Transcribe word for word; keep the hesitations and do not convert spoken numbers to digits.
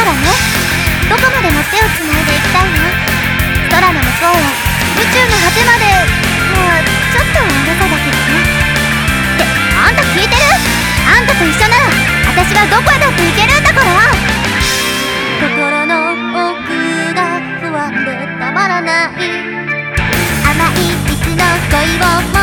からね。どこまでも手をつないでいきたいの。空の向こうは宇宙の果てまで。まあちょっと大げさだけどね。ってあんた聞いてる？あんたと一緒なら私はどこへだって行けるんだから。心の奥が不安でたまらない。甘い蜜の恋を